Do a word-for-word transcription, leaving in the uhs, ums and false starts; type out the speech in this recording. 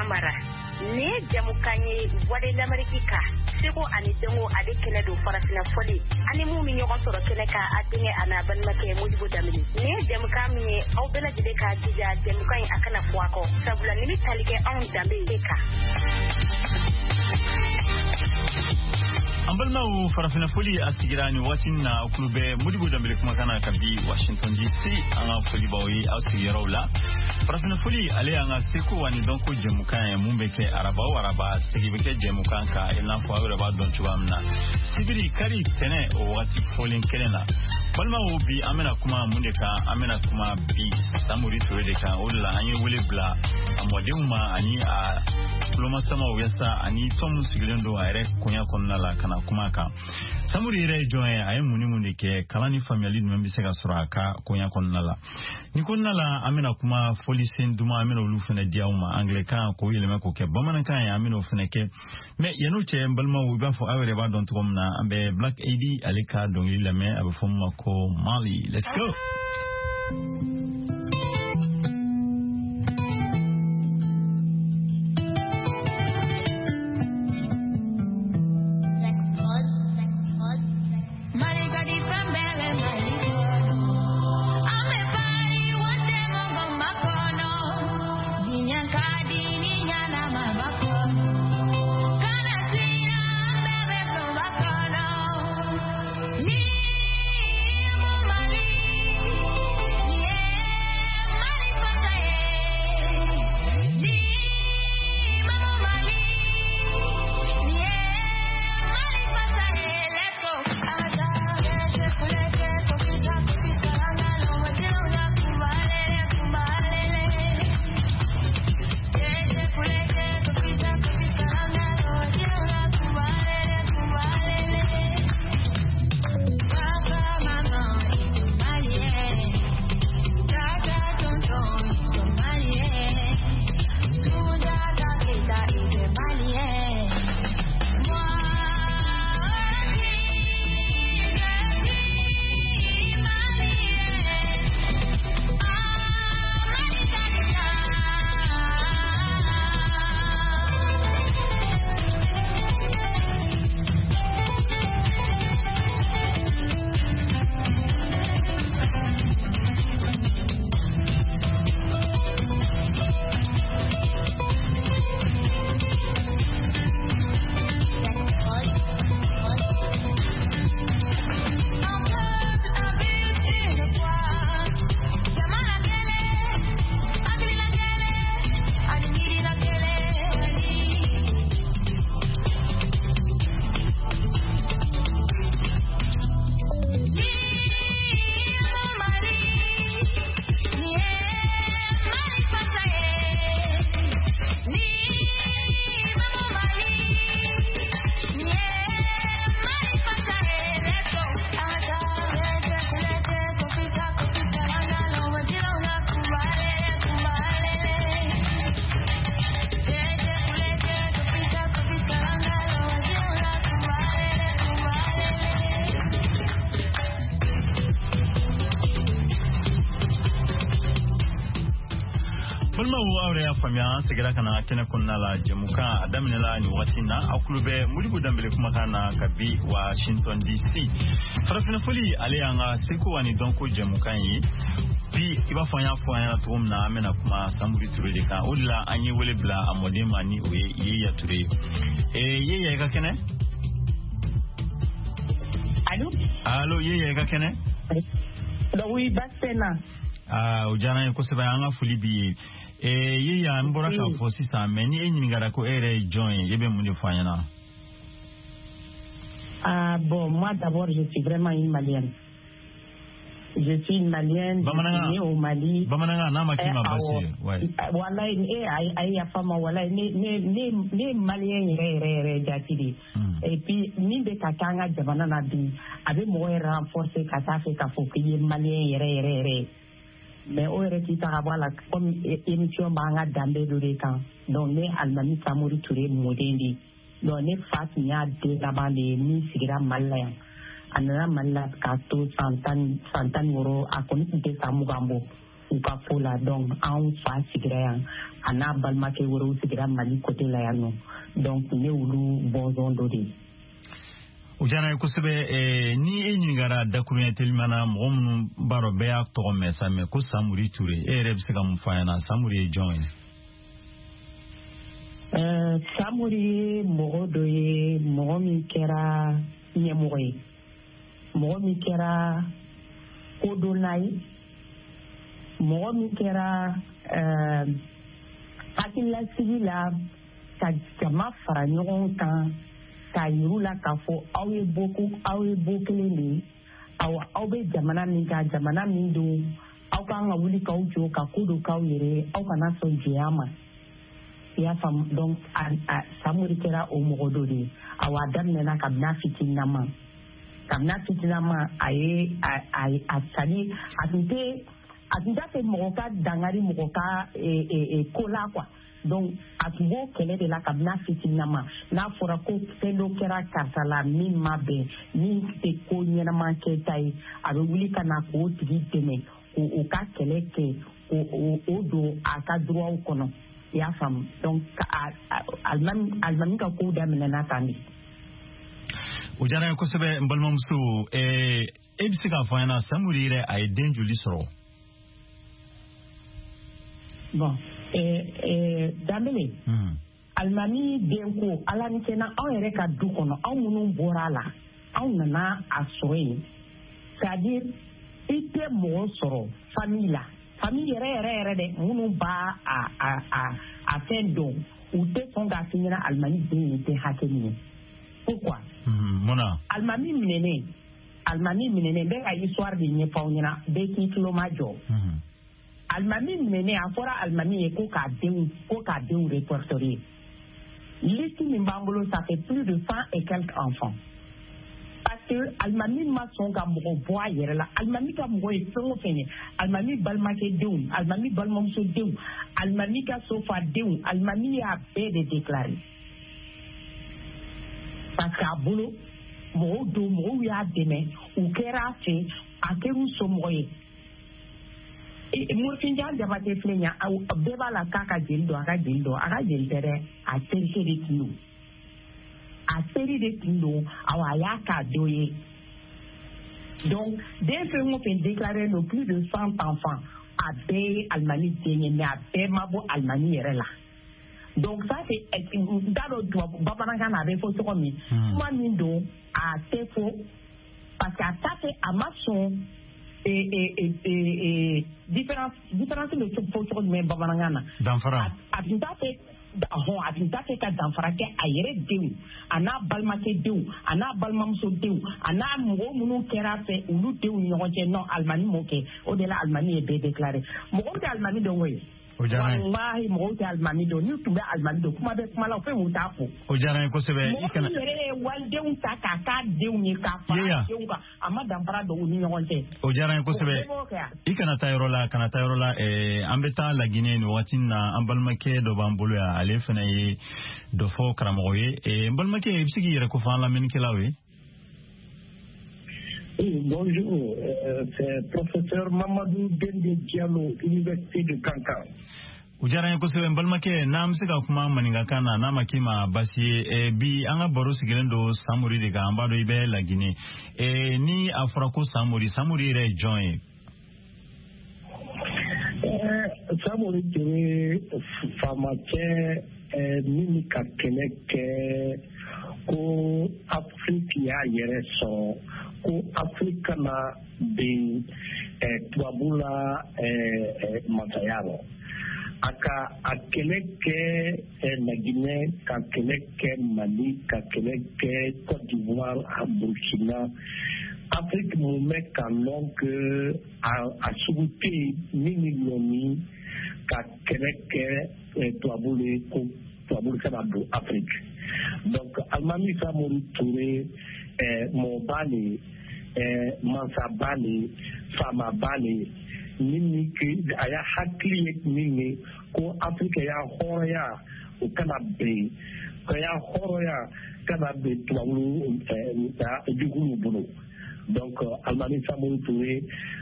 Kamara ne jamukanye wale l'Amerika seko ani dengo ade kele do farafina foli ani mu mi ñogon soro kele ka adinge ana ban make mujibu damini ne jamukami aw bela jide ka dija jamukany akana fuako sabula ni talike on dambe ka ambalma u farafina foli asigirani watina klube mudibu dambe kuma kana kabi Washington D C anga foli bawi asigirawla farafina foli ale anga seko wani donko jamukany mumbeke araba araba sigibeke jamukan ka ina fo ba don chubamna sibiri kari tene o wati folin kelena balma o bi amena kuma muneka amena kuma bi samuri to de kan o la anyi wele bla amodimma ani a loma sama o yasa ani tom sigilendo ayre kunya konna la kana kuma ka samuri re joye ay muni munike kalani family membi sega suraka kunya konna la ni konna la amena kuma folisen duma amena olufene diauma anglican ko yelema ko ke bamanan kan ya amena ofene ke me yanoche balma o ba fo awre ba don tomna ambe Black A D alika don ilame abe fomma ko Mali. Let's go. famia segera kana kene konna la jamuka adamine la ni watina akulube mulibu dambele kuma kana kabi Washington D C farafina foli ale anga seko wani donko jamuka yi bi iba fanya fanya to na amena kuma samuri turede ka odla anye wele bla amode mani oye ye ya ture eh ye ye ga kene Allô Allô ye ye ga kene Do oui basena ah ujana ko seba anga foli bi eh ye ya mbora ka fo sisa meni enyi ngara ko ere join yebe mu ne fanya na. Ah bon, moi d'abord je suis vraiment une Malienne. Je suis une Malienne, je suis née au Mali. Bamananga na makima basi. Ouais. Wala eh ay ay fama wala ni ni ni Malien re re re jatidi. Et puis ni de katanga jabana na bi avec mo renforcer kata fait ka faut que Malien re re re. Mais au reste ta voilà comme émission banga dambe do kan. Donc ne almami samuri touré modendi. Donc ne fatnya de là-bas les ni sigira malaya. Anana malla ka to santan santan woro akoni te samugambo u ka fo la donc anw fa sigira yan a n'a balimakɛ wɛrɛw sigira Mali côté la yan nɔ donc ne olu bɔnsɔn dɔ de ye. O diyara n ye kosɛbɛ. Ni e ɲinigara dakuruɲɛ telimana mɔgɔ minnu b'a dɔn bɛɛ y'a tɔgɔ mɛn sa mɛ ko Samori Ture e yɛrɛ bɛ se ka mun fɔ an ɲɛna Samori ye jɔn ye? Uh, Samori ye mɔgɔ dɔ ye mɔgɔ min kɛra ɲɛmɔgɔ ye mɔgɔ min kɛra kodonna ye mɔgɔ min kɛra uh, hakililasigi la ka jama fara ɲɔgɔn kan k'a yiru la k'a fɔ aw ye bo aw ye bo kelen de ye aw aw bɛ jamana min kan jamana min don aw kan ka wuli k'aw jɔ ka ko dɔ k'aw yɛrɛ aw kana sɔn jɛya ma. I y'a faamu donc Samori kɛra o mɔgɔ dɔ de ye awɔ a daminɛna kabini fitininama kabini fitininama a ye a a sadi a tun tɛ a tun t'a fɛ mɔgɔ ka dangari mɔgɔ ka ko la quoi donc a tun b'o kɛlɛ de la kabini fitininama n'a fɔra ko fɛn dɔ kɛra karisa la min ma bɛn min tɛ ko ɲɛnama kɛ ta ye a bɛ wuli ka na k'o tigi dɛmɛ k'o ka kɛlɛ kɛ k'o don a ka droit kɔnɔ. I y'a faamu donc alimami ka kow daminɛna tan de. O diyara n ye kosɛbɛ n balimamuso e bɛ se k'a fɔ an ɲɛna Samori yɛrɛ a ye den joli sɔrɔ? Bon Danbele alimami den ko ala ni kɛnɛ anw yɛrɛ ka du kɔnɔ anw minnu bɔra a la anw nana a sɔrɔ yen c'est à dire i tɛ mɔgɔ sɔrɔ famille la. Famille yɛrɛ yɛrɛ yɛrɛ dɛ minnu b'a a a a a fɛn dɔn u tɛ sɔn k'a f'i ɲɛna alimami den ye tɛ hakɛ min ye. Pourquoi? Munna? Alimami minɛnen alimami minɛnen bɛ ka histoire de ɲɛfɔ aw ɲɛna bɛɛ k'i tulo ma jɔ. Alimami minɛnen a fɔra alimami ye ko k'a denw ko k'a denw répertorier. Liste min b'an bolo ça fait plus de cent et quelques enfants. Parce que alimami ma sɔn ka mɔgɔ bɔ a yɛrɛ la alimami ka mɔgɔ ye fɛn o fɛn ye alimami balimakɛ denw alimami balimamuso denw alimami ka sofa denw alimami y'a bɛɛ de déclaré parce que a bolo mɔgɔw don mɔgɔw y'a dɛmɛ u kɛra a fɛ a kɛra u somɔgɔ ye Morifinjan Jabate filɛ nin ye bɛɛ b'a la k'a ka jeli dɔn a ka jeli dɔn a ka jeli tɛ dɛ a terikɛ de tun don. A seri de tun don awɔ a y'a k'a dɔ ye donc den fɛn o fɛn déclaré no plus de cent enfants a bɛɛ ye alimami den ye mais a bɛɛ ma bɔ alimami yɛrɛ la donc ça c'est n t'a dɔn tubabu bamanankan na a bɛ fɔ cogo min kuma min don a tɛ fɔ parce que a t'a fɛ a ma sɔn différence différence bɛ fɔ cogo jumɛn bamanankan na. danfara a tun t'a fɛ hɔn a tun t'a fɛ ka danfara kɛ a yɛrɛ denw a n'a balimakɛ denw a n'a balimamuso denw a n'a mɔgɔ minnu kɛra fɛ olu denw ni ɲɔgɔn cɛ non alimami m'o kɛ o de la alimami ye bɛɛ déclaré mɔgɔw tɛ alimami dɔn koyi. O diyara n ye walahi mɔgɔw tɛ alimami dɔn n'u tun bɛ alimami dɔn kuma bɛ kuma la fɛn y'u t'a fɔ. O diyara n ye kosɛbɛ. mɔgɔ min yɛrɛ ye walidenw ta k'a k'a denw ye k'a fara denw kan a ma danfara don u ni ɲɔgɔn cɛ. O diyara n ye kosɛbɛ i kana taa yɔrɔ la kana taa yɔrɔ la an bɛ taa Laginɛ nin wagati na an balimakɛ dɔ b'an bolo yan ale fana ye dɔ fɔ karamɔgɔ ye n balimakɛ i bɛ se k'i yɛrɛ ko fɔ an lamɛnnikɛlaw ye. Oui, bonjour, euh, c'est professeur Mamadou Dende Diallo, Université de Kankan. O diyara n ye kosɛbɛ n balimakɛ n'an bɛ se ka kuma maninkakan na n'a ma k'i ma baasi ye bi an ka baro sigilen don Samori de kan an b'a dɔn i bɛ Laginɛ ni a fɔra ko Samori Samori yɛrɛ ye jɔn ye. Samori tun ye faamacɛ min ka kɛlɛ kɛ ko Afiriki y'a yɛrɛ sɔrɔ ko Afiriki kana bin tubabu la masaya la. A ka a kɛlɛ kɛ Laginɛ ka kɛlɛ kɛ Mali ka kɛlɛ kɛ Côte d'Ivoire a Burkina Afrique mun bɛ ka lɔn que a sugu tɛ yen min ni lɔnni ka kɛlɛ kɛ tubabu le ko tubabu kana don Afrique donc alimami Samori Ture mɔba le mansaba le faamaba le min a y'a hakili ye min ye ko Afrique y'a hɔrɔnya o kana bɛn ka y'a hɔrɔnya kana bɛn tubabu juguw bolo donc alimami Samori Ture